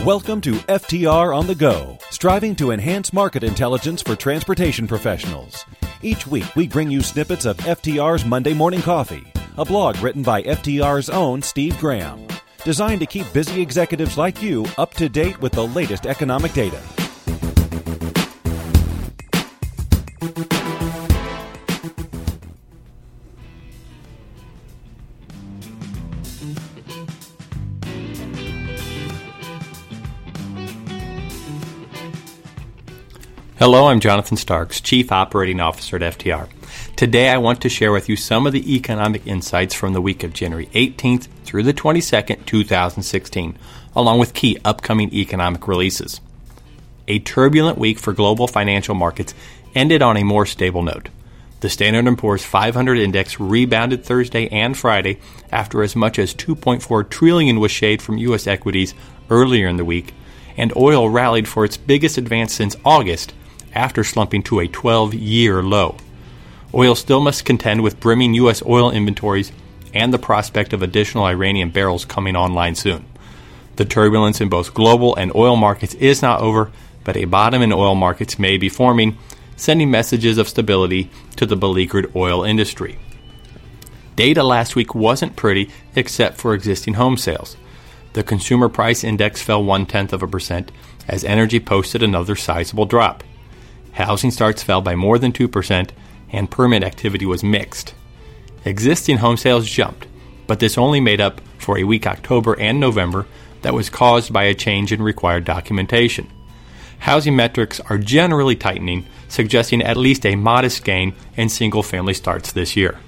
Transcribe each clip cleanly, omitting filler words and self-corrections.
Welcome to FTR on the Go, striving to enhance market intelligence for transportation professionals. Each week, we bring you snippets of FTR's Monday Morning Coffee, a blog written by FTR's own Steve Graham, designed to keep busy executives like you up to date with the latest economic data. Hello, I'm Jonathan Starks, Chief Operating Officer at FTR. Today I want to share with you some of the economic insights from the week of January 18th through the 22nd, 2016, along with key upcoming economic releases. A turbulent week for global financial markets ended on a more stable note. The Standard & Poor's 500 index rebounded Thursday and Friday after as much as $2.4 trillion was shaved from U.S. equities earlier in the week, and oil rallied for its biggest advance since August, after slumping to a 12-year low. Oil still must contend with brimming U.S. oil inventories and the prospect of additional Iranian barrels coming online soon. The turbulence in both global and oil markets is not over, but a bottom in oil markets may be forming, sending messages of stability to the beleaguered oil industry. Data last week wasn't pretty except for existing home sales. The Consumer Price Index fell 0.1% as energy posted another sizable drop. Housing starts fell by more than 2%, and permit activity was mixed. Existing home sales jumped, but this only made up for a weak October and November that was caused by a change in required documentation. Housing metrics are generally tightening, suggesting at least a modest gain in single-family starts this year.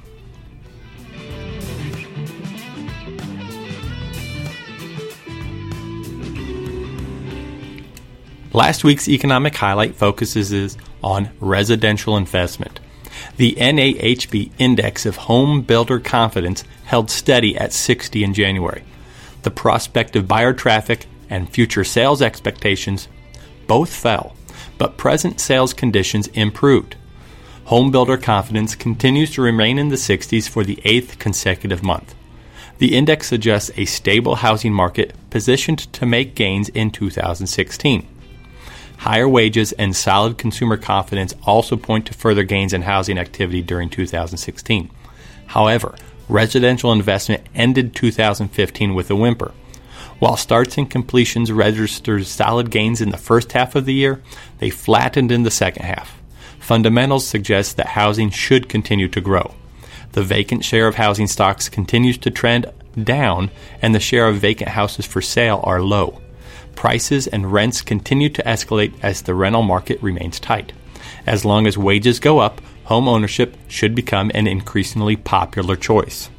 Last week's economic highlight focuses on residential investment. The NAHB index of home builder confidence held steady at 60 in January. The prospect of buyer traffic and future sales expectations both fell, but present sales conditions improved. Home builder confidence continues to remain in the 60s for the 8th consecutive month. The index suggests a stable housing market positioned to make gains in 2016. Higher wages and solid consumer confidence also point to further gains in housing activity during 2016. However, residential investment ended 2015 with a whimper. While starts and completions registered solid gains in the first half of the year, they flattened in the second half. Fundamentals suggest that housing should continue to grow. The vacant share of housing stocks continues to trend down, and the share of vacant houses for sale are low. Prices and rents continue to escalate as the rental market remains tight. As long as wages go up, home ownership should become an increasingly popular choice.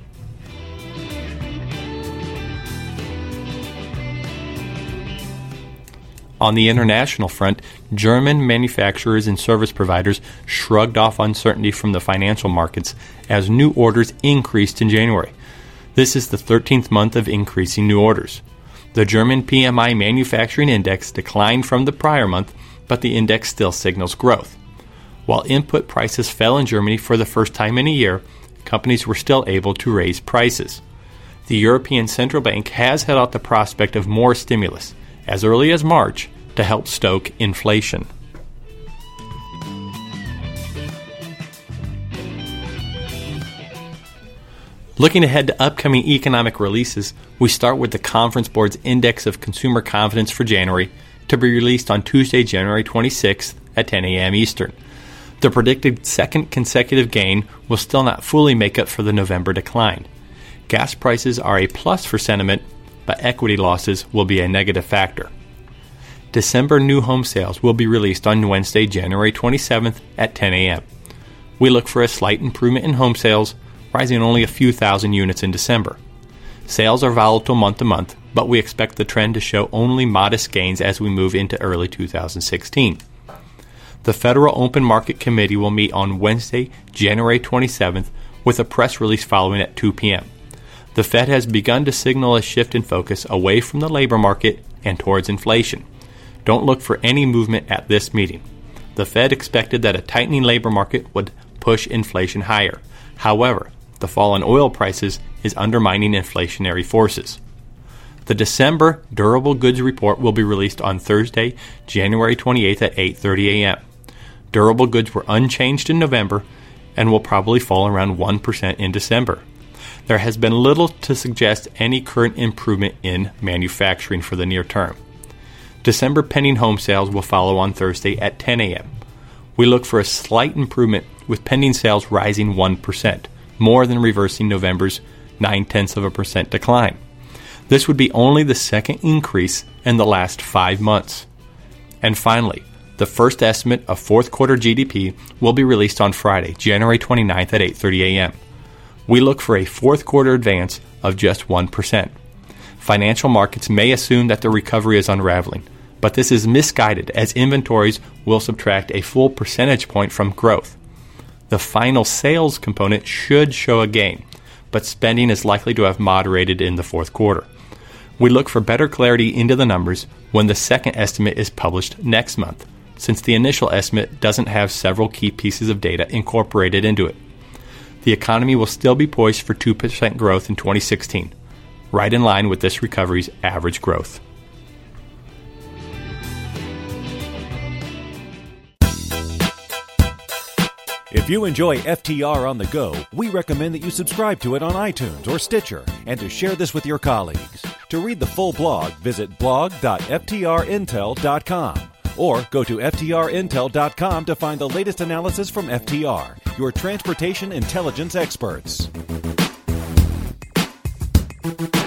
On the international front, German manufacturers and service providers shrugged off uncertainty from the financial markets as new orders increased in January. This is the 13th month of increasing new orders. The German PMI manufacturing index declined from the prior month, but the index still signals growth. While input prices fell in Germany for the first time in a year, companies were still able to raise prices. The European Central Bank has held out the prospect of more stimulus, as early as March, to help stoke inflation. Looking ahead to upcoming economic releases, we start with the Conference Board's Index of Consumer Confidence for January, to be released on Tuesday, January 26th at 10 a.m. Eastern. The predicted second consecutive gain will still not fully make up for the November decline. Gas prices are a plus for sentiment, but equity losses will be a negative factor. December new home sales will be released on Wednesday, January 27th at 10 a.m. We look for a slight improvement in home sales, rising only a few thousand units in December. Sales are volatile month to month, but we expect the trend to show only modest gains as we move into early 2016. The Federal Open Market Committee will meet on Wednesday, January 27th, with a press release following at 2 p.m. The Fed has begun to signal a shift in focus away from the labor market and towards inflation. Don't look for any movement at this meeting. The Fed expected that a tightening labor market would push inflation higher. However, the fall in oil prices is undermining inflationary forces. The December durable goods report will be released on Thursday, January 28th at 8:30 a.m. Durable goods were unchanged in November and will probably fall around 1% in December. There has been little to suggest any current improvement in manufacturing for the near term. December pending home sales will follow on Thursday at 10 a.m. We look for a slight improvement with pending sales rising 1%, more than reversing November's 0.9% decline. This would be only the second increase in the last 5 months. And finally, the first estimate of fourth quarter GDP will be released on Friday, January 29th at 8:30 a.m. We look for a fourth quarter advance of just 1%. Financial markets may assume that the recovery is unraveling, but this is misguided as inventories will subtract a full percentage point from growth. The final sales component should show a gain, but spending is likely to have moderated in the fourth quarter. We look for better clarity into the numbers when the second estimate is published next month, since the initial estimate doesn't have several key pieces of data incorporated into it. The economy will still be poised for 2% growth in 2016, right in line with this recovery's average growth. If you enjoy FTR on the go, we recommend that you subscribe to it on iTunes or Stitcher and to share this with your colleagues. To read the full blog, visit blog.ftrintel.com or go to ftrintel.com to find the latest analysis from FTR, your transportation intelligence experts.